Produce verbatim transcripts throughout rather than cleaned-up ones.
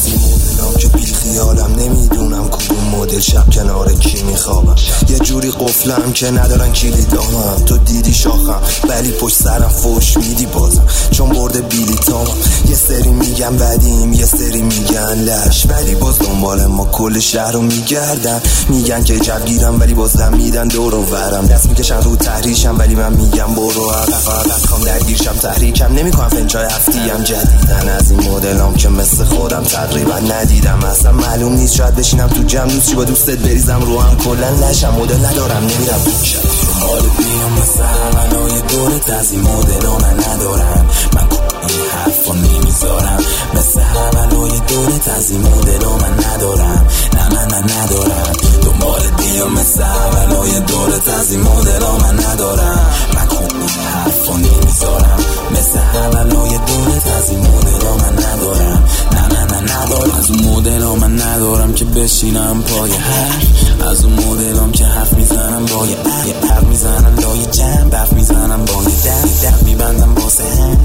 از این مدلام که بی خیالم، نمیدونم کدوم مدل شب کنار کی میخوابم. یه جوری قفلم که ندارن کلیدامم. تو دیدی شاخم ولی پشت سرم فوش میدی بازم، چون برده بیلیتامم. یه سری میگن بدیم یه سری میگن لش، ولی باز دنبال ما کل شهر رو میگردن. میگن که جوگیرم ولی باز غم میدن دور و ورم. دست میکشن رو تحریشم ولی من میگم برو عقب. خوام درگیرشم تحریکم نمیکنم فنجای هفتیم. جدیدن از این مدلام که مثل خودم تقریبا ندیدم. اصلا معلوم نیست شاید بشینم تو جمع دوست چی با دوستت بریزم رو هم کلن نشم. مدل ندارم نمیرم تو شب دنبال بیام مثل اولای دورت. از این مدلام من ندارم، من این حرفا نمیذارم. مثل اولای دورت از این مدلام من ندارم، نه نه نه ندارم. دنبال بیام مثل اولای دورت. از این مدلام من ندارم، من این حرفا نمیذارم. مثل اولای دورت از این مدلام من ندارم، نه نه نه ندارم. از اون مدلام من ندارم که بشینم پای حرف. از اون مدلام که حرف میزنم با یه حرف میزنم لای جمع، برف میزنم با یه در در میبندم باسه هم.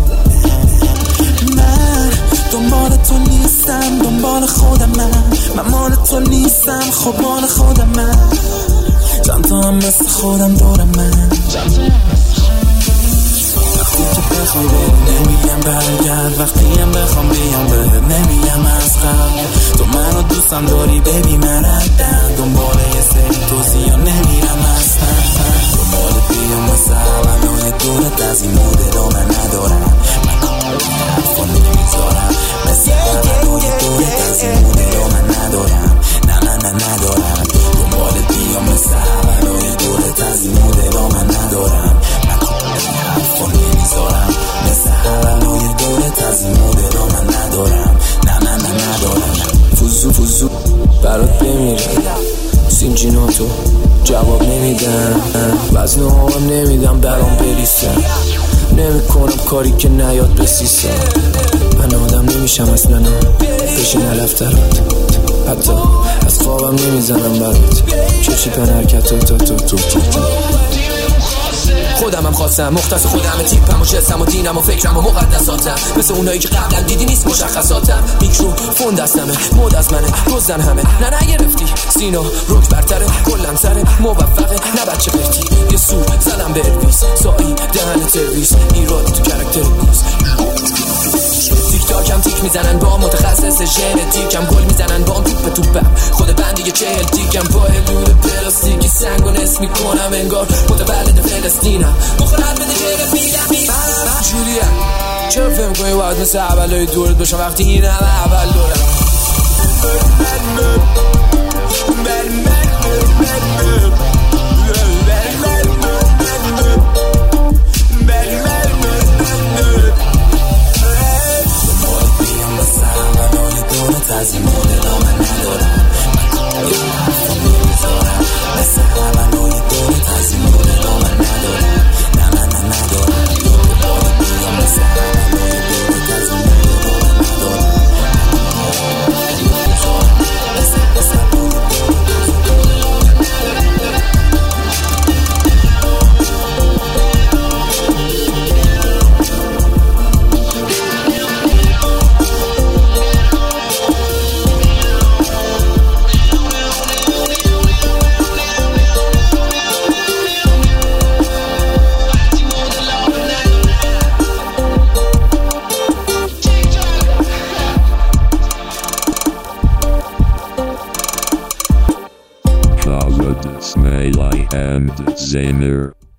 من دنبال تو نیستم دنبال خودم، من من مال تو نیستم خب مال خودم. من چند تا هم مثل خودم دارم. من وقتی که بخوای بری نمیگم برگرد، وقتی هم بخوام بیام بهت نمیگم از قبل. تو منو دوستم داری ببی من ردم، دنبال یه سری توصیه نمیرم اصلا. دنبال بیام مثل اولای دورت. از این مدلا من ندارم، من حرفا نمیذارم. مثل اولای دورت از این مدلا من ندارم، نه نه نه ندارم. دنبال بیام مثل اولای دورت. از این مدلا من ندارم، حرفا نمیذارم. مثل اولای دورت. از این مدلا من ندارم، نه نه نه ندارم. فوزو فوزو برات بمیره سینجیناتو جواب نمیدن، وزن هم نمیدم برام بریسن. نمی کنم کاری که نیاد بسیسم. من آدم نمیشم اصلا بشین علفترات، حتی از خوابم نمیزنم برات. کشی پن حرکت تو تو تو تو تو خودم هم خواستم مختص خودم، تیپم و جسم و دینم و فکرم و مقدساتم. مثل اونایی که قبلا دیدی نیست مشخصاتم. میکروفون دستمه مود از منه روزن همه نه نگرفتی. سینا روک برتره کلن سره موفقه نه بچه برتی. یه سور زدم به الویس سایی دهن ترویس. ایراد تو کرکتر نیست. تیک تاکم تیک میزنن با متخصص ژنتیکم. گل میزنن با توپ توپم خود بندی چهل تیکم. با حدود پلاستیکی سنگو نصف میکنم انگار متولد فلسطینم. بخورد بده جرف میدم جوریم. چرا فهم کنی باید مثل اولای دورت باشم وقتی این همه اول دورم. از این مدلا من ندارم، من حرفا نمیذارم. مثل اولای دورت. از این مدلا من ندارم، نه نه نه ندارم. دنبال بیام مثل اولای دورت. از این مدلا من ندارم، مثل اولای Smiley and Zainer.